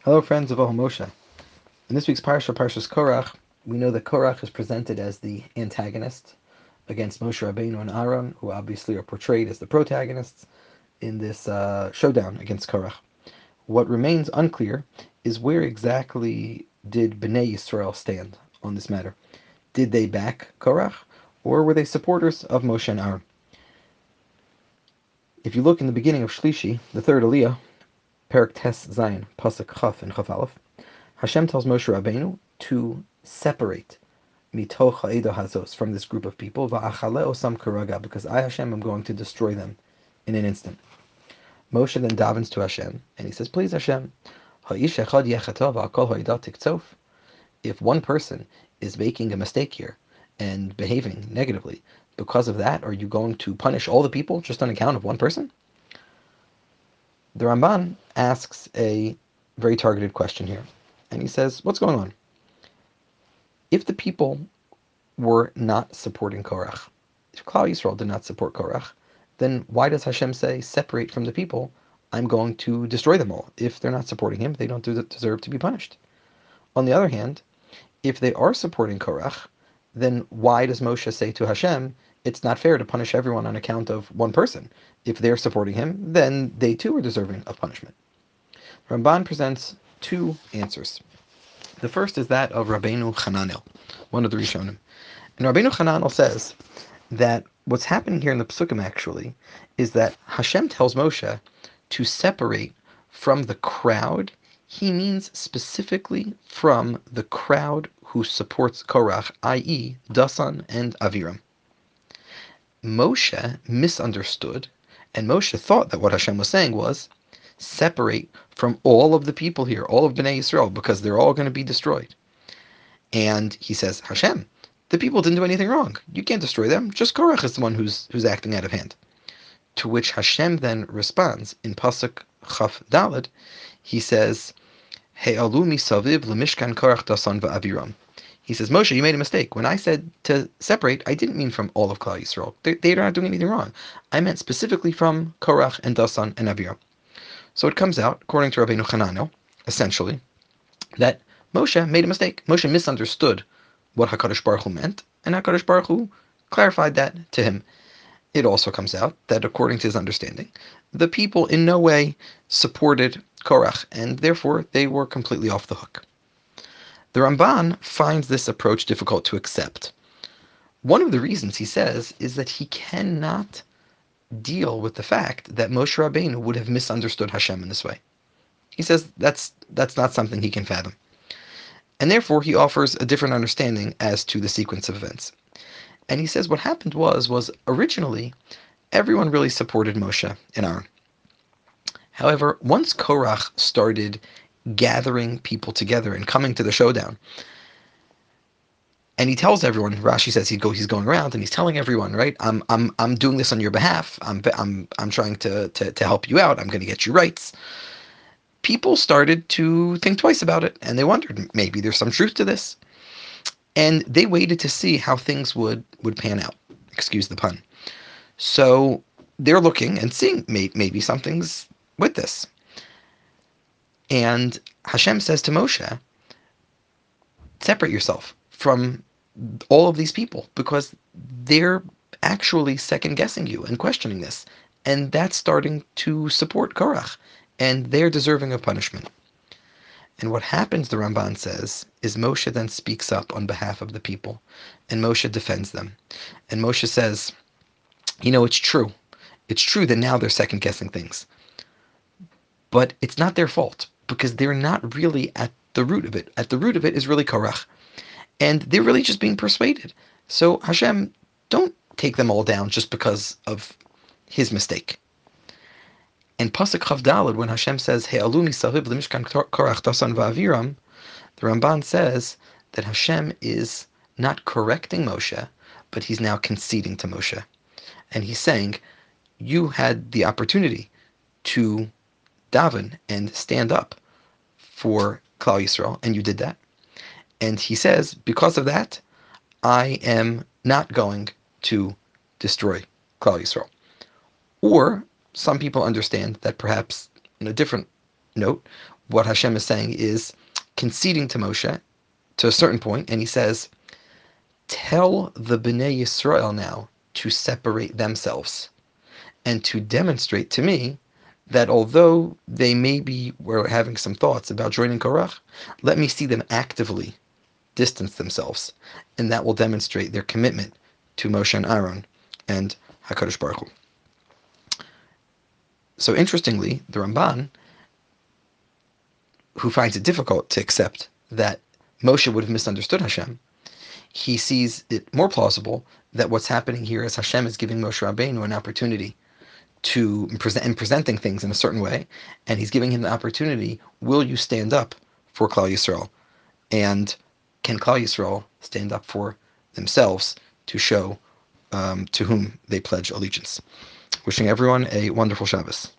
Hello, friends of Ohel Moshe. In this week's parsha, Parshas Korach, we know that Korach is presented as the antagonist against Moshe Rabbeinu and Aaron, who obviously are portrayed as the protagonists in this showdown against Korach. What remains unclear is where exactly did Bnei Yisrael stand on this matter. Did they back Korach, or were they supporters of Moshe and Aaron? If you look in the beginning of Shlishi, the third Aliyah, Perak Tes Zayin, Pasuk Chaf and Chaf Aleph, Hashem tells Moshe Rabbeinu to separate mitoch ha'edah hazos from this group of people, va'achale osam karaga, because I, Hashem, am going to destroy them in an instant. Moshe then davens to Hashem, and he says, please Hashem, ha'ish echad yechatov va'akol ha'edah tiktsof. If one person is making a mistake here and behaving negatively, because of that, are you going to punish all the people just on account of one person? The Ramban asks a very targeted question here. And he says, what's going on? If the people were not supporting Korach, if Klal Yisrael did not support Korach, then why does Hashem say, separate from the people, I'm going to destroy them all? If they're not supporting him, they don't deserve to be punished. On the other hand, if they are supporting Korach, then why does Moshe say to Hashem, it's not fair to punish everyone on account of one person? If they're supporting him, then they too are deserving of punishment. Ramban presents two answers. The first is that of Rabbeinu Hananel, one of the Rishonim. And Rabbeinu Hananel says that what's happening here in the Psukim actually is that Hashem tells Moshe to separate from the crowd. He means specifically from the crowd who supports Korach, i.e. Dasan and Aviram. Moshe misunderstood, and Moshe thought that what Hashem was saying was, separate from all of the people here, all of Bnei Yisrael, because they're all going to be destroyed. And he says, Hashem, the people didn't do anything wrong. You can't destroy them. Just Korach is the one who's acting out of hand. To which Hashem then responds in Pasuk Chaf Daled. He says, He'alu misaviv lemishkan Korach dasan va'aviram. He says, Moshe, you made a mistake. When I said to separate, I didn't mean from all of Klal Yisrael. They're not doing anything wrong. I meant specifically from Korach and Dasan and Aviram. So it comes out, according to Rabbeinu Hananel, essentially, that Moshe made a mistake. Moshe misunderstood what HaKadosh Baruch Hu meant, and HaKadosh Baruch Hu clarified that to him. It also comes out that, according to his understanding, the people in no way supported Korach, and therefore they were completely off the hook. The Ramban finds this approach difficult to accept. One of the reasons, he says, is that he cannot deal with the fact that Moshe Rabbeinu would have misunderstood Hashem in this way. He says that's not something he can fathom. And therefore he offers a different understanding as to the sequence of events. And he says what happened was originally everyone really supported Moshe and Aaron. However, once Korach started gathering people together and coming to the showdown, and he tells everyone, Rashi says he's going around and he's telling everyone, right? I'm doing this on your behalf. I'm trying to help you out. I'm going to get you rights. People started to think twice about it, and they wondered, maybe there's some truth to this. And they waited to see how things would pan out. Excuse the pun. So they're looking and seeing maybe something's with this. And Hashem says to Moshe, separate yourself from all of these people, because they're actually second-guessing you and questioning this. And that's starting to support Korach, and they're deserving of punishment. And what happens, the Ramban says, is Moshe then speaks up on behalf of the people, and Moshe defends them. And Moshe says, it's true. It's true that now they're second-guessing things. But it's not their fault, because they're not really at the root of it. At the root of it is really Korach. And they're really just being persuaded. So Hashem, don't take them all down just because of his mistake. And Pasuk Chav Daled, when Hashem says, He'alu misaviv lemishkan Korach dasan va'aviram, the Ramban says that Hashem is not correcting Moshe, but he's now conceding to Moshe. And he's saying, you had the opportunity to daven and stand up for Klal Yisrael, and you did that. And he says, because of that, I am not going to destroy Klal Yisrael. Or some people understand that perhaps in a different note, what Hashem is saying is conceding to Moshe to a certain point, and he says, tell the Bnei Yisrael now to separate themselves and to demonstrate to me that although they maybe were having some thoughts about joining Korach, let me see them actively distance themselves, and that will demonstrate their commitment to Moshe and Aaron and HaKadosh Baruch Hu. So interestingly, the Ramban, who finds it difficult to accept that Moshe would have misunderstood Hashem, he sees it more plausible that what's happening here is Hashem is giving Moshe Rabbeinu an opportunity to presenting things in a certain way, and he's giving him the opportunity, will you stand up for Klal Yisrael? And can Klal Yisrael stand up for themselves to show to whom they pledge allegiance? Wishing everyone a wonderful Shabbos.